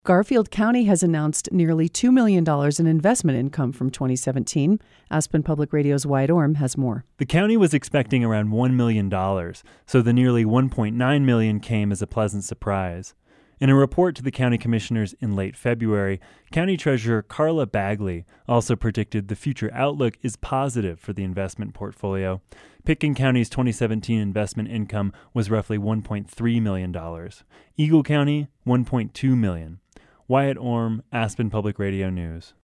Garfield County has announced nearly $2 million in investment income from 2017. Aspen Public Radio's Wyatt Orm has more. The county was expecting around $1 million, so the nearly $1.9 million came as a pleasant surprise. In a report to the county commissioners in late February, County Treasurer Carla Bagley also predicted the future outlook is positive for the investment portfolio. Pitkin County's 2017 investment income was roughly $1.3 million. Eagle County, $1.2 million. Wyatt Orm, Aspen Public Radio News.